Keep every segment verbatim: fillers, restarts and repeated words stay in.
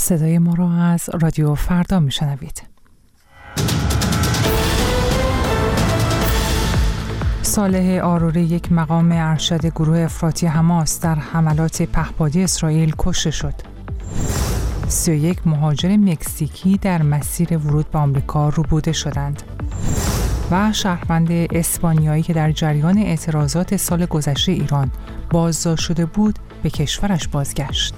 صدای ما را از رادیو فردا میشنوید. صالح آروری، یک مقام ارشد گروه افراطی حماس، در حملات پهپادی اسرائیل کشته شد. سی و یک مهاجر مکزیکی در مسیر ورود به آمریکا ربوده شدند. و شهروند اسپانیایی که در جریان اعتراضات سال گذشته ایران بازداشت شده بود به کشورش بازگشت.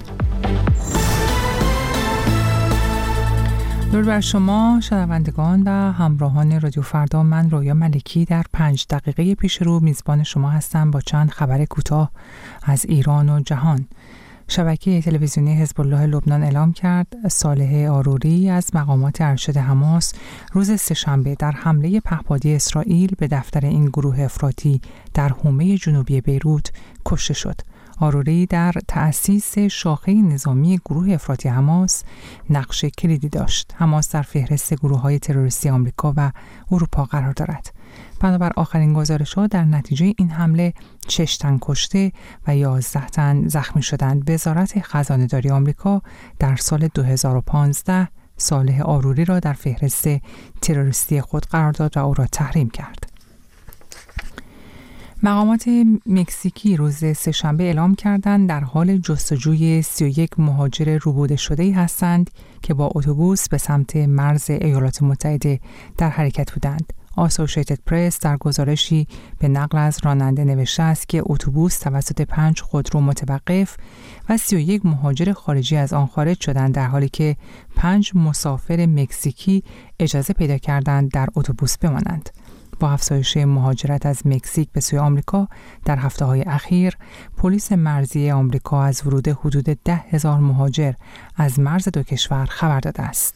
درود بر شما شنوندگان و همراهان رادیو فردا. من رویا ملکی در پنج دقیقه پیش رو میزبان شما هستم با چند خبر کوتاه از ایران و جهان. شبکه تلویزیونی حزب الله لبنان اعلام کرد صالح آروری از مقامات ارشد حماس روز سه‌شنبه در حمله پهپادی اسرائیل به دفتر این گروه افراطی در حومه جنوبی بیروت کشته شد. آروری در تأسیس شاخه نظامی گروه افراطی حماس نقش کلیدی داشت. حماس در فهرست گروه‌های تروریستی آمریکا و اروپا قرار دارد. بنابر آخرین گزارش‌ها در نتیجه این حمله شش تن کشته و یازده تن زخمی شدند. وزارت خزانه‌داری آمریکا در سال دو هزار و پانزده صالح آروری را در فهرست تروریستی خود قرار داد و او را تحریم کرد. مقامات مکزیکی روز سه‌شنبه اعلام کردند در حال جستجوی سی و یک مهاجر ربوده شده‌ای هستند که با اتوبوس به سمت مرز ایالات متحده در حرکت بودند. آسوشیتد پرس در گزارشی به نقل از راننده نوشته است که اتوبوس توسط پنج خودرو متوقف و سی و یک مهاجر خارجی از آن خارج شدند، در حالی که پنج مسافر مکزیکی اجازه پیدا کردند در اتوبوس بمانند. با افزایش مهاجرت از مکزیک به سوی آمریکا در هفته‌های اخیر، پلیس مرزی آمریکا از ورود حدود ده هزار مهاجر از مرز دو کشور خبر داده است.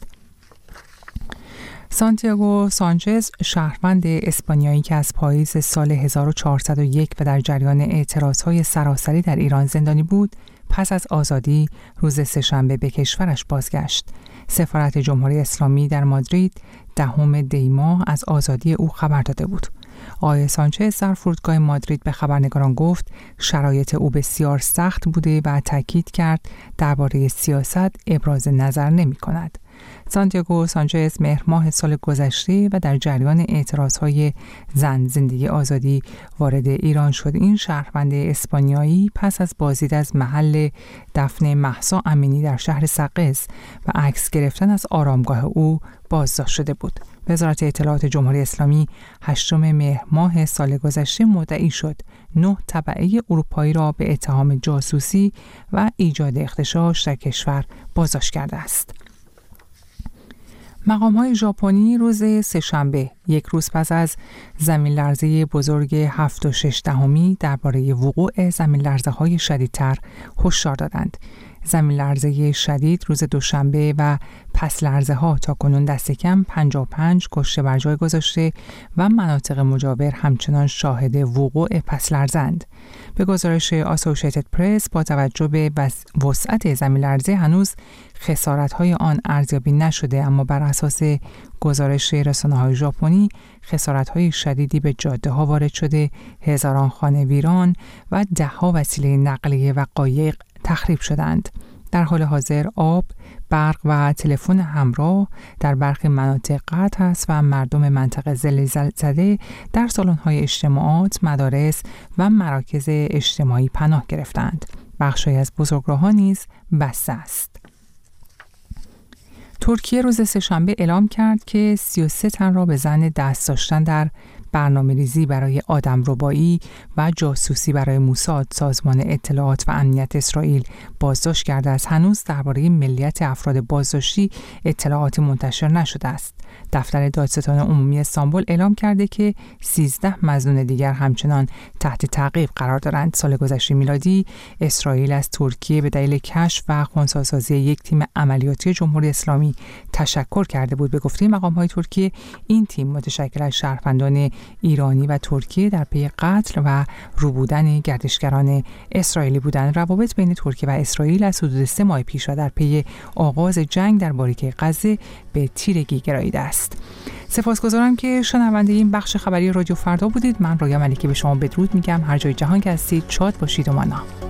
سانتیاگو سانچز، شهروند اسپانیایی که از پاییز سال هزار و چهارصد و یک و در جریان اعتراضهای سراسری در ایران زندانی بود، پس از آزادی روز سه‌شنبه به کشورش بازگشت. سفارت جمهوری اسلامی در مادرید دهم دی ماه از آزادی او خبر داده بود. آقای سانچز در فرودگاه مادرید به خبرنگاران گفت شرایط او بسیار سخت بوده و تاکید کرد درباره سیاست ابراز نظر نمی کند. سانتیاگو سانچز مهر ماه سال گذشته و در جریان اعتراضهای زن زندگی آزادی وارد ایران شد. این شهروند اسپانیایی پس از بازدید از محل دفن مهسا امینی در شهر سقز و عکس گرفتن از آرامگاه او بازداشت شده بود. وزارت اطلاعات جمهوری اسلامی هشتم مهر ماه سال گذشته مدعی شد نه تبعه اروپایی را به اتهام جاسوسی و ایجاد اغتشاش در کشور بازداشت کرده است. مقام‌های ژاپنی روز سه‌شنبه، یک روز پس از زمین‌لرزه بزرگ هفت و شش دهمی درباره وقوع زمین‌لرزه‌های شدیدتر هشدار دادند. زمین‌لرزه شدید روز دوشنبه و پس لرزه ها تا کنون دست کم پنجاه و پنج کشته بر جای گذاشته و مناطق مجاور همچنان شاهد وقوع پس لرزند. به گزارش آسوشیتد پرس، با توجه به وسعت زمین‌لرزه هنوز خسارت‌های آن ارزیابی نشده، اما بر اساس گزارش رسانه‌های ژاپنی خسارت‌های شدیدی به جاده‌ها وارد شده، هزاران خانه ویران و ده‌ها وسیله نقلیه و قایق تخریب شدند. در حال حاضر آب، برق و تلفن همراه در برخی مناطق قطع است و مردم منطقه زلزله زده در سالن‌های اجتماعات، مدارس و مراکز اجتماعی پناه گرفتند. بخشی از بزرگراه‌ها نیز بسته است. ترکیه روز سه‌شنبه اعلام کرد که سی و سه تن را به ظن دست داشتن در برنامه‌ریزی برای آدمربایی و جاسوسی برای موساد، سازمان اطلاعات و امنیت اسرائیل، بازداشت کرده است. هنوز درباره ملیت افراد بازداشتی اطلاعاتی منتشر نشده است. دفتر دادستان عمومی استانبول اعلام کرده که سیزده مظنون دیگر همچنان تحت تعقیب قرار دارند. سال گذشته میلادی اسرائیل از ترکیه به دلیل کشف و خنثی‌سازی یک تیم عملیاتی جمهوری اسلامی تشکر کرده بود. به گفته مقام‌های ترکیه، این تیم متشکل از شهروندان ایرانی و ترکیه در پی قتل و ربودن گردشگران اسرائیلی بودند. روابط بین ترکیه و اسرائیل از حدود سه ماه پیش و در پی آغاز جنگ در باریکه غزه به تیرگی گراییده است. سپاسگزارم که شنونده این بخش خبری رادیو فردا بودید. من رویا ملکی به شما بدرود میگم. هر جای جهان که هستید شاد باشید و مانا.